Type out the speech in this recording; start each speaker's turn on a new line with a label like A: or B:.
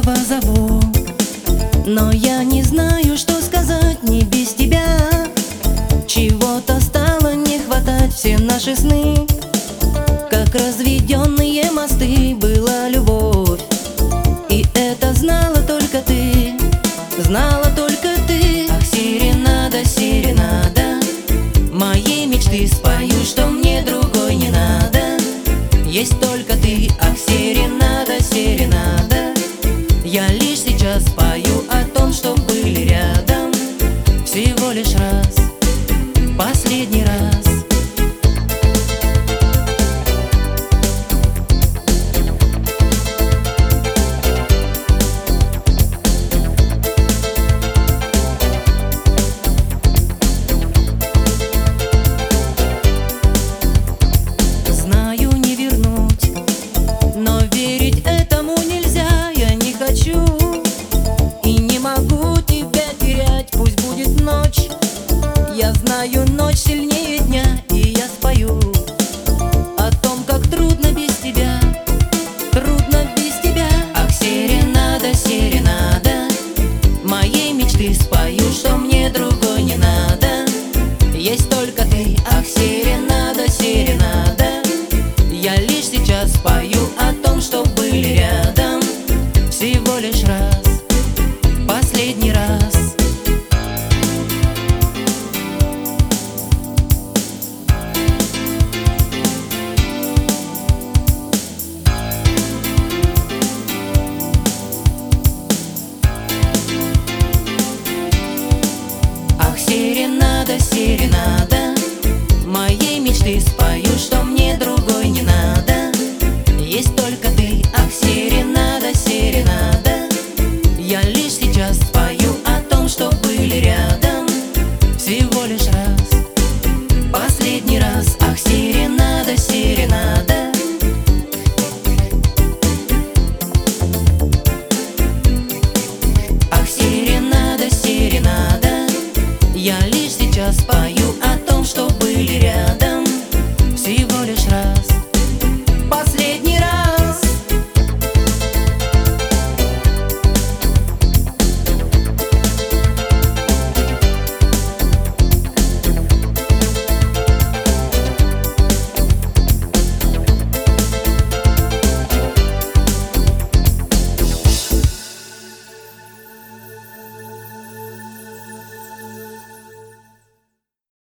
A: позову, но я не знаю, что сказать мне без тебя. Чего-то стало не хватать, все наши сны, как разведенные мосты, была любовь. И это знала только ты, знала только ты. Ах, серенада, серенада, моей мечты спою, что мне другой не надо. Есть только ты, ах, серенада, серенада. Я лишь сейчас пою о том, что были рядом всего лишь раз, последний раз. Знаю, не вернуть, но верить этому нельзя. Я не хочу и не могу тебя терять. Пусть будет ночь, я знаю, ночь сильнее дня. И я спою о том, как трудно без тебя, трудно без тебя. Ах, серенада, серенада, моей мечты спою, что мне другой не надо. Есть только ты, ах, серенада, серенада. Я лишь сейчас пою о том, что были рядом